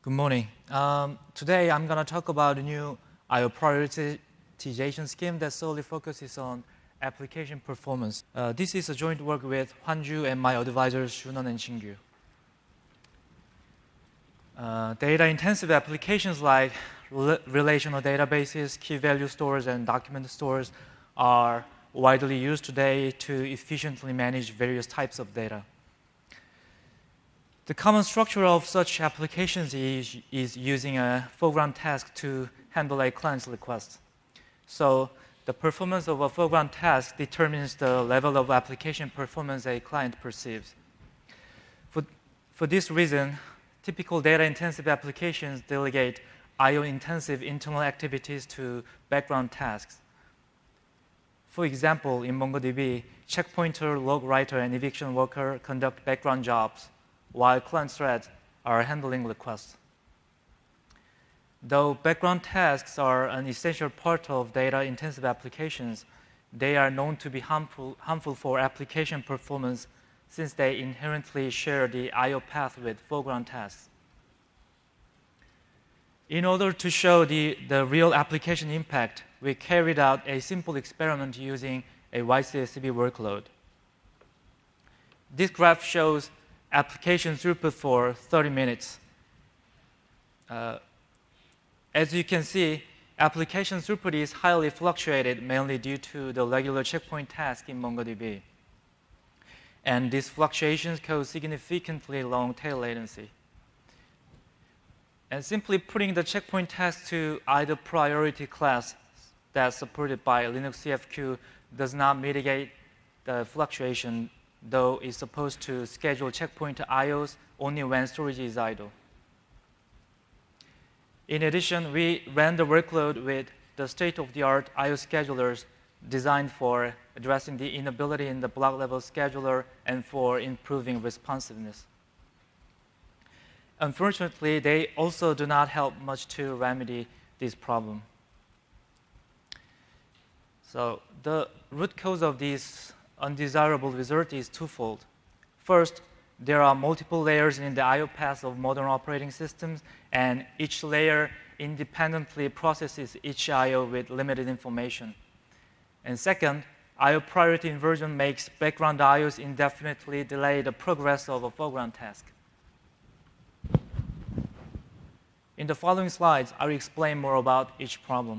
Good morning. Today I'm going to talk about a new I/O prioritization scheme that solely focuses on application performance. This is a joint work with Hwan-Ju and my advisors Junwon and Shin-Gyu. Data-intensive applications like relational databases, key value stores, and document stores are widely used today to efficiently manage various types of data. The common structure of such applications is using a foreground task to handle a client's request. So the performance of a foreground task determines the level of application performance a client perceives. For this reason, typical data-intensive applications delegate I/O-intensive internal activities to background tasks. For example, in MongoDB, checkpointer, log writer, and eviction worker conduct background jobs, while client threads are handling requests. Though background tasks are an essential part of data-intensive applications, they are known to be harmful for application performance since they inherently share the I/O path with foreground tasks. In order to show the real application impact, we carried out a simple experiment using a YCSB workload. This graph shows application throughput for 30 minutes. As you can see, application throughput is highly fluctuated, mainly due to the regular checkpoint task in MongoDB. And these fluctuations cause significantly long tail latency. And simply putting the checkpoint task to either priority class that's supported by Linux CFQ does not mitigate the fluctuation, though it's supposed to schedule checkpoint IOs only when storage is idle. In addition, we ran the workload with the state-of-the-art IO schedulers designed for addressing the inability in the block-level scheduler and for improving responsiveness. Unfortunately, they also do not help much to remedy this problem. So the root cause of this undesirable result is twofold. First, there are multiple layers in the I/O path of modern operating systems, and each layer independently processes each I/O with limited information. And second, I/O priority inversion makes background IOs indefinitely delay the progress of a foreground task. In the following slides, I will explain more about each problem.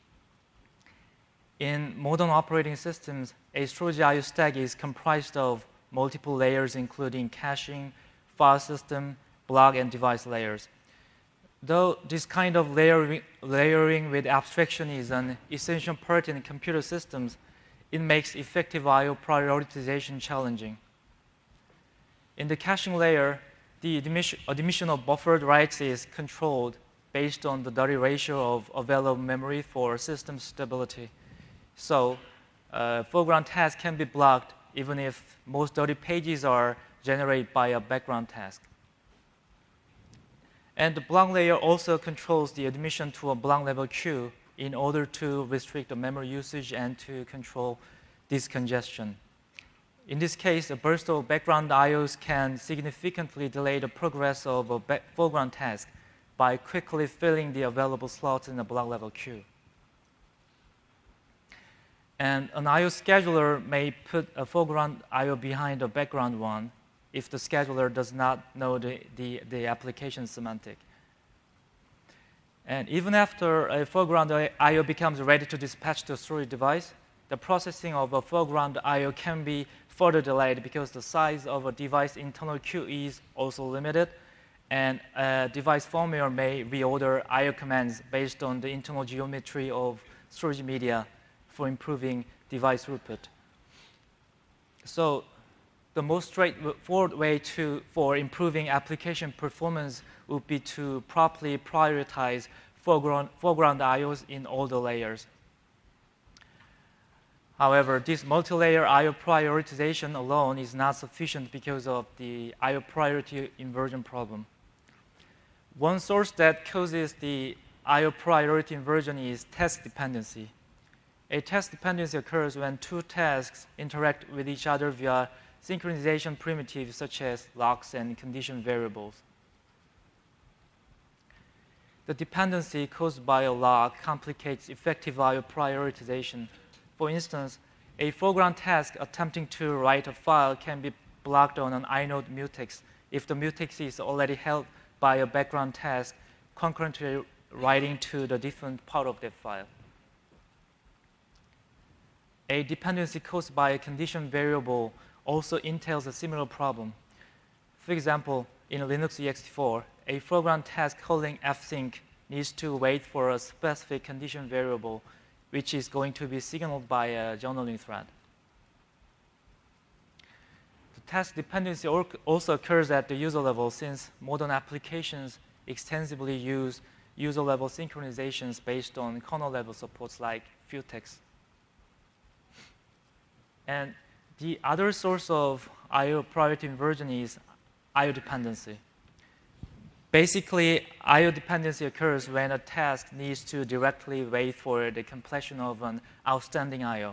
In modern operating systems, a storage I/O stack is comprised of multiple layers, including caching, file system, block, and device layers. Though this kind of layering with abstraction is an essential part in computer systems, it makes effective I/O prioritization challenging. In the caching layer, the admission of buffered writes is controlled based on the dirty ratio of available memory for system stability. So foreground task can be blocked even if most dirty pages are generated by a background task. And the block layer also controls the admission to a block level queue in order to restrict the memory usage and to control disk congestion. In this case, a burst of background IOs can significantly delay the progress of a foreground task by quickly filling the available slots in the block level queue. And an I/O scheduler may put a foreground I/O behind a background one if the scheduler does not know the application semantic. And even after a foreground I/O becomes ready to dispatch to a storage device, the processing of a foreground I/O can be further delayed because the size of a device internal queue is also limited, and a device firmware may reorder I/O commands based on the internal geometry of storage media for improving device throughput. So the most straightforward way for improving application performance would be to properly prioritize foreground IOs in all the layers. However, this multi-layer I/O prioritization alone is not sufficient because of the I/O priority inversion problem. One source that causes the I/O priority inversion is task dependency. A task dependency occurs when two tasks interact with each other via synchronization primitives such as locks and condition variables. the dependency caused by a lock complicates effective I/O prioritization. For instance, a foreground task attempting to write a file can be blocked on an inode mutex if the mutex is already held by a background task concurrently writing to the different part of that file. A dependency caused by a condition variable also entails a similar problem. For example, in Linux ext4, a foreground task calling fsync needs to wait for a specific condition variable, which is going to be signaled by a journaling thread. The task dependency also occurs at the user level, since modern applications extensively use user-level synchronizations based on kernel-level supports like Futex. And the other source of I/O priority inversion is I/O dependency. Basically, I/O dependency occurs when a task needs to directly wait for the completion of an outstanding I/O.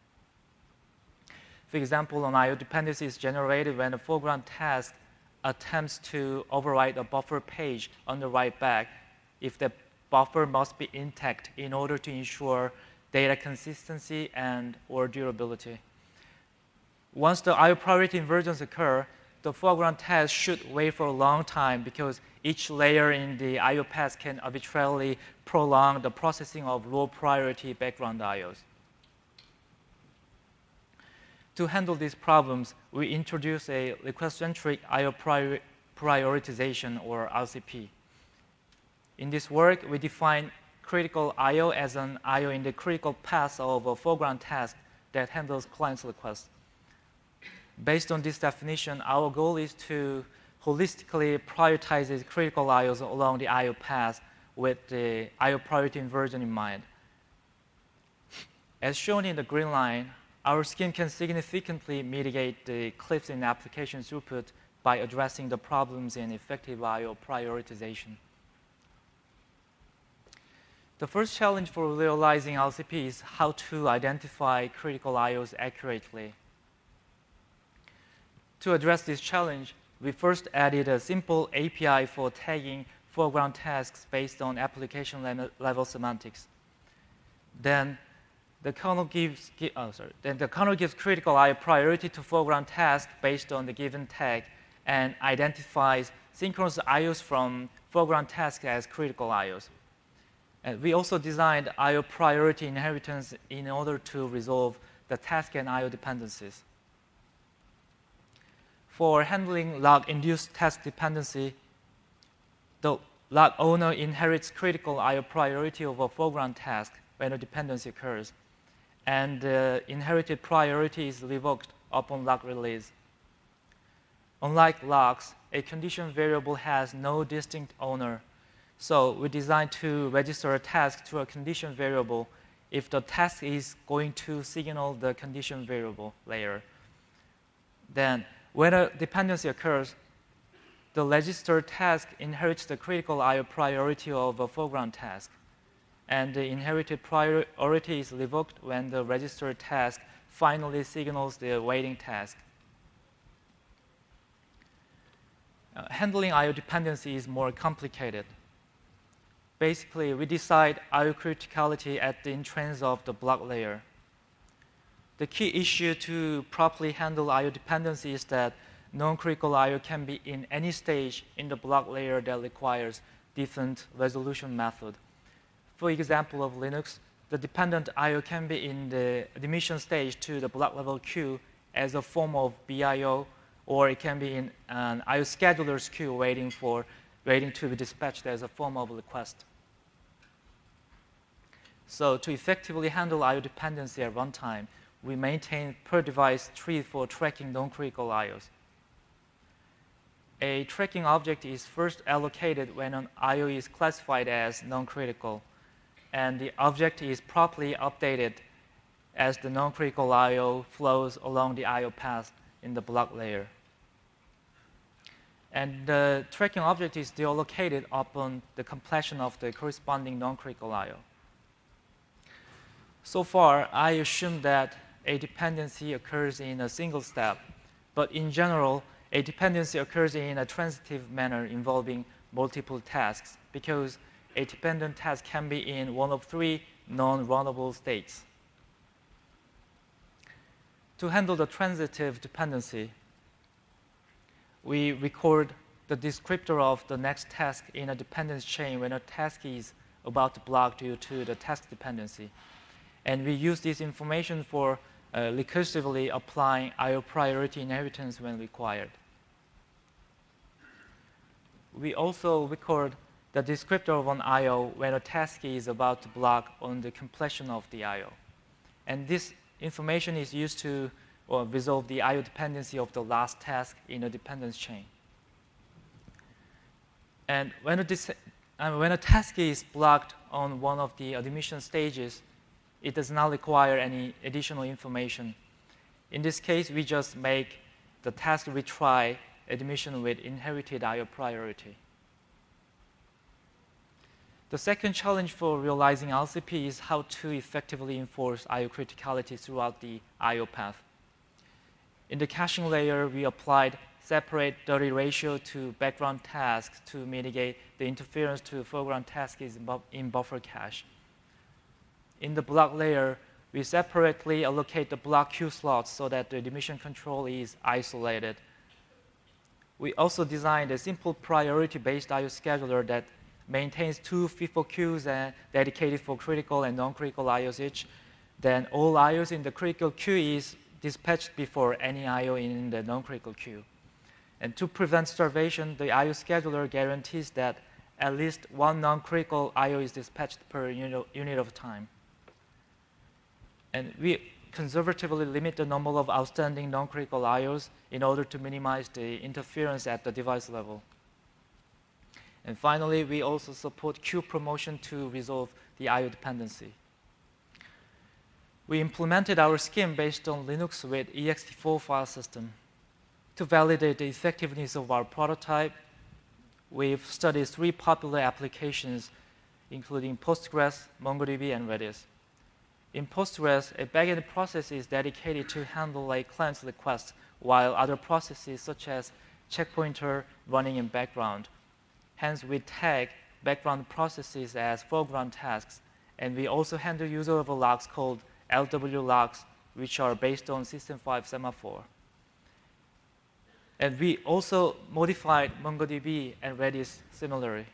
For example, an I/O dependency is generated when a foreground task attempts to overwrite a buffer page on the write back if the buffer must be intact in order to ensure data consistency and or durability. Once the I/O priority inversions occur, the foreground task should wait for a long time because each layer in the I/O path can arbitrarily prolong the processing of low priority background I/Os. To handle these problems, we introduce a request-centric I/O prioritization, or RCP. In this work, we define critical I/O as an I/O in the critical path of a foreground task that handles client's requests. Based on this definition, our goal is to holistically prioritize these critical I/Os along the I/O path with the I/O priority inversion in mind. As shown in the green line, our scheme can significantly mitigate the cliffs in application throughput by addressing the problems in effective I/O prioritization. The first challenge for realizing RCP is how to identify critical I/Os accurately. To address this challenge, we first added a simple API for tagging foreground tasks based on application level semantics. Then the kernel gives critical I/O priority to foreground task based on the given tag and identifies synchronous I/Os from foreground task as critical I/Os. And we also designed I/O priority inheritance in order to resolve the task and I/O dependencies. For handling log-induced task dependency, the log owner inherits critical I/O priority over foreground task when a dependency occurs, and the inherited priority is revoked upon log release. Unlike logs, a condition variable has no distinct owner, so we designed to register a task to a condition variable if the task is going to signal the condition variable layer. Then, when a dependency occurs, the registered task inherits the critical I/O priority of a foreground task, and the inherited priority is revoked when the registered task finally signals the waiting task. Handling I/O dependency is more complicated. Basically, we decide I/O criticality at the entrance of the block layer. The key issue to properly handle I/O dependency is that non-critical I/O can be in any stage in the block layer that requires different resolution method. For example of Linux, the dependent I/O can be in the admission stage to the block level queue as a form of BIO, or it can be in an I/O scheduler's queue waiting to be dispatched as a form of request. So to effectively handle I/O dependency at runtime, we maintain per-device tree for tracking non-critical I/Os. A tracking object is first allocated when an I/O is classified as non-critical, and the object is properly updated as the non-critical I/O flows along the I/O path in the block layer. And the tracking object is deallocated upon the completion of the corresponding non-critical I/O. So far, I assume that a dependency occurs in a single step, but in general, a dependency occurs in a transitive manner involving multiple tasks because a dependent task can be in one of three non-runnable states. To handle the transitive dependency, we record the descriptor of the next task in a dependence chain when a task is about to block due to the task dependency. And we use this information for recursively applying I/O priority inheritance when required. We also record the descriptor of an I/O when a task is about to block on the completion of the I/O. And this information is used to resolve the I/O dependency of the last task in a dependence chain. And when a task is blocked on one of the admission stages, it does not require any additional information. In this case, we just make the task retry admission with inherited I/O priority. The second challenge for realizing LCP is how to effectively enforce I/O criticality throughout the I/O path. In the caching layer, we applied separate dirty ratio to background tasks to mitigate the interference to foreground tasks in buffer cache. In the block layer, we separately allocate the block queue slots so that the admission control is isolated. We also designed a simple priority-based I/O scheduler that maintains two FIFO queues dedicated for critical and non-critical I/Os each. Then all I/Os in the critical queue is dispatched before any I/O in the non-critical queue. And to prevent starvation, the I/O scheduler guarantees that at least one non-critical I/O is dispatched per unit of time. And we conservatively limit the number of outstanding non-critical I/Os in order to minimize the interference at the device level. And finally, we also support queue promotion to resolve the I/O dependency. We implemented our scheme based on Linux with ext4 file system. To validate the effectiveness of our prototype, we've studied three popular applications, including Postgres, MongoDB, and Redis. In Postgres, a backend process is dedicated to handle a client's request, while other processes, such as checkpointer, running in background. Hence, we tag background processes as foreground tasks, and we also handle user-level logs called LW logs, which are based on System 5 semaphore. And we also modified MongoDB and Redis similarly.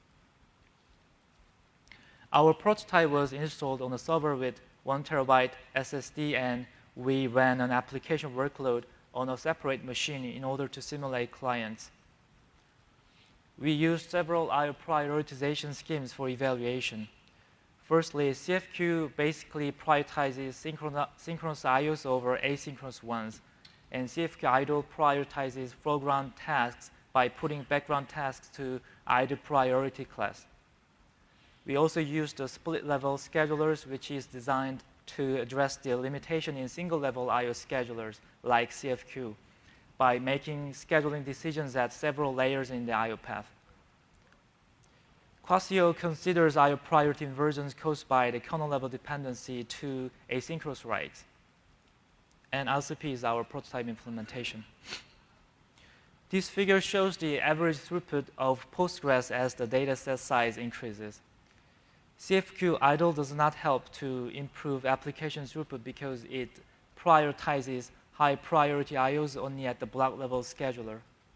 Our prototype was installed on a server with 1 terabyte SSD, and we ran an application workload on a separate machine in order to simulate clients. We used several I/O prioritization schemes for evaluation. Firstly, CFQ basically prioritizes synchronous I/Os over asynchronous ones, and CFQ idle prioritizes foreground tasks by putting background tasks to idle priority class. We also used the split-level schedulers, which is designed to address the limitation in single-level I/O schedulers like CFQ by making scheduling decisions at several layers in the I/O path. Quasio considers I/O priority inversions caused by the kernel-level dependency to asynchronous writes. And LCP is our prototype implementation. This figure shows the average throughput of Postgres as the dataset size increases. CFQ idle does not help to improve application throughput because it prioritizes high priority I/Os only at the block level scheduler.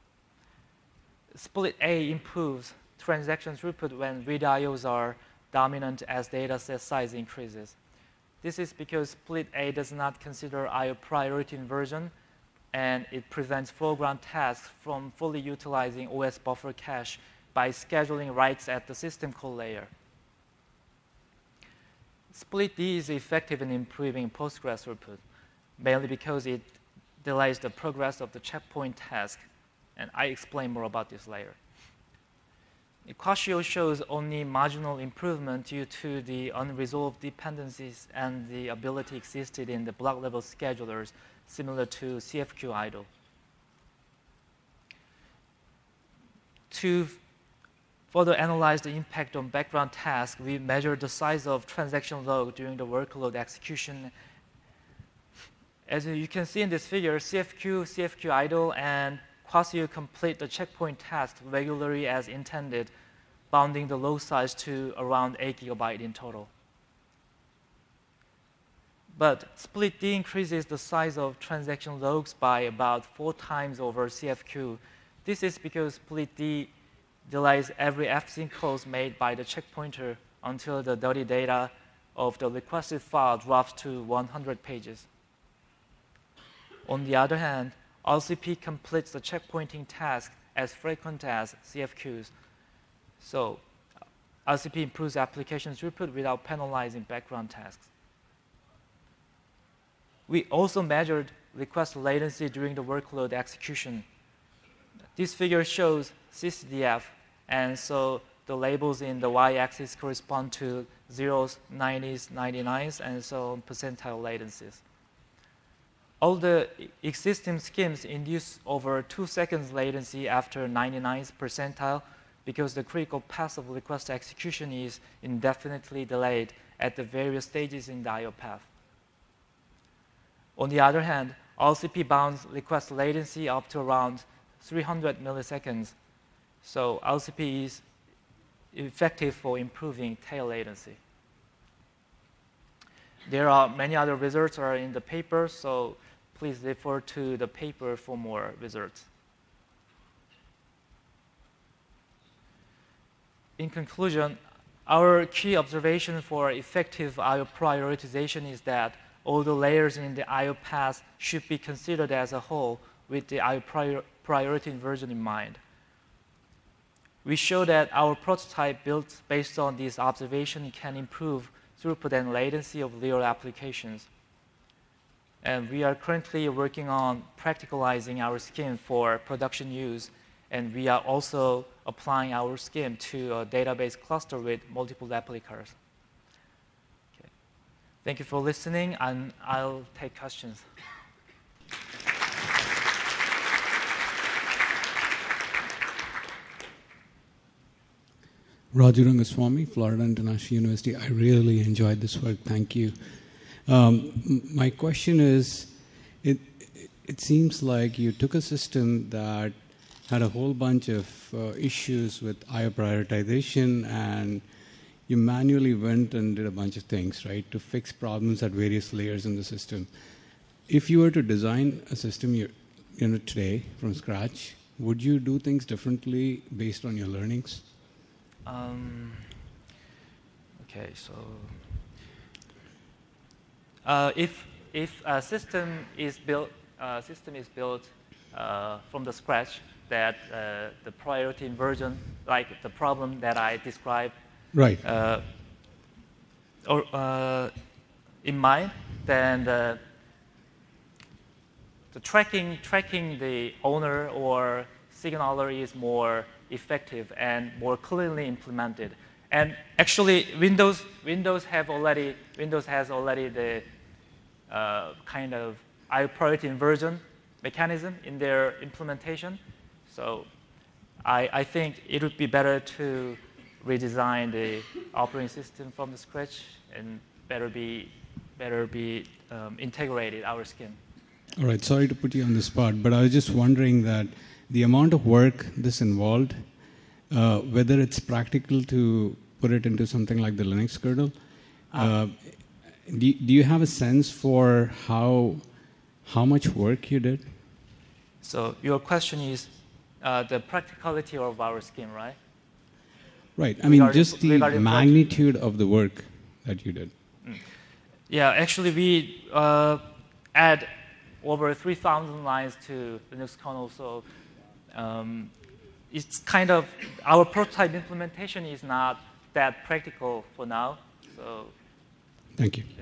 Split A improves transaction throughput when read I/Os are dominant as dataset size increases. This is because split A does not consider I/O priority inversion, and it prevents foreground tasks from fully utilizing OS buffer cache by scheduling writes at the system call layer. Split D is effective in improving Postgres throughput, mainly because it delays the progress of the checkpoint task, and I explain more about this later. Quasio shows only marginal improvement due to the unresolved dependencies and the ability existed in the block-level schedulers, similar to CFQ idle. To further analyze the impact on background tasks, we measured the size of transaction log during the workload execution. As you can see in this figure, CFQ idle, and Quasio complete the checkpoint task regularly as intended, bounding the log size to around 8 GB in total. But split D increases the size of transaction logs by about 4 times over CFQ. This is because split D delays every fsync calls made by the checkpointer until the dirty data of the requested file drops to 100 pages. On the other hand, RCP completes the checkpointing task as frequent as CFQs. So RCP improves application throughput without penalizing background tasks. We also measured request latency during the workload execution. This figure shows sysdf, and so the labels in the y-axis correspond to 0s, 90s, 99s, and so percentile latencies. All the existing schemes induce over 2 seconds latency after 99th percentile because the critical path of request execution is indefinitely delayed at the various stages in the I/O path. On the other hand, RCP bounds request latency up to around 300 milliseconds. So RCP is effective for improving tail latency. There are many other results are in the paper, so please refer to the paper for more results. In conclusion, our key observation for effective I/O prioritization is that all the layers in the I/O path should be considered as a whole with the I/O priority inversion in mind. We show that our prototype built based on this observation can improve throughput and latency of real applications. And we are currently working on practicalizing our scheme for production use, and we are also applying our scheme to a database cluster with multiple replicas. Okay. Thank you for listening, and I'll take questions. Raju Rangaswamy, Florida International University. I really enjoyed this work. Thank you. My question is, it seems like you took a system that had a whole bunch of issues with I/O prioritization, and you manually went and did a bunch of things, right, to fix problems at various layers in the system. If you were to design a system today from scratch, would you do things differently based on your learnings? Okay, so if a system is built from the scratch, that the priority inversion, like the problem that I described, right, in mind, then the tracking the owner or signaler is more effective and more clearly implemented. And actually, Windows has already the kind of I/O priority inversion mechanism in their implementation. So I think it would be better to redesign the operating system from the scratch and better be integrated our scheme. All right, sorry to put you on the spot, but I was just wondering that the amount of work this involved, whether it's practical to put it into something like the Linux kernel, do you have a sense for how much work you did? So your question is the practicality of our scheme, right? Right. I mean, just the magnitude of the work that you did. Yeah, actually, we add over 3,000 lines to the Linux kernel, so it's kind of, our prototype implementation is not that practical for now. So, thank you.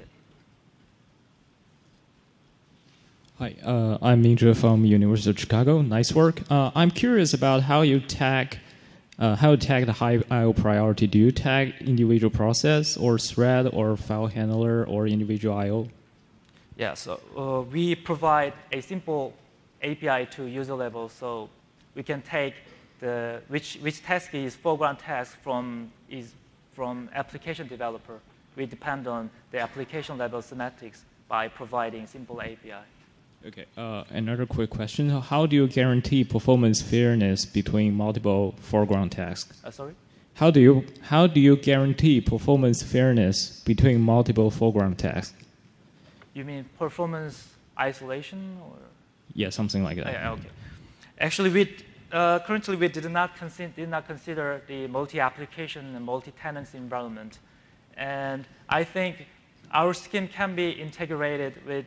Hi, I'm Minzhe from University of Chicago. Nice work. I'm curious about how you tag the high I/O priority. Do you tag individual process or thread or file handler or individual I/O? Yeah, so we provide a simple API to user level, so we can take which task is foreground task from application developer. We depend on the application level semantics by providing simple API. Okay. Another quick question: how do you guarantee performance fairness between multiple foreground tasks? Sorry? how do you guarantee performance fairness between multiple foreground tasks? You mean performance isolation, or? Yeah, something like that. Yeah, okay. Actually, currently we did not consider the multi-application and multi-tenancy environment, and I think our scheme can be integrated with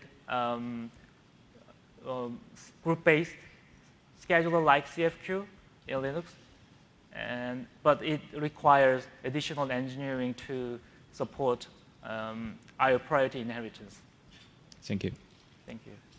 group-based scheduler like CFQ in Linux, but it requires additional engineering to support IO priority inheritance. Thank you. Thank you.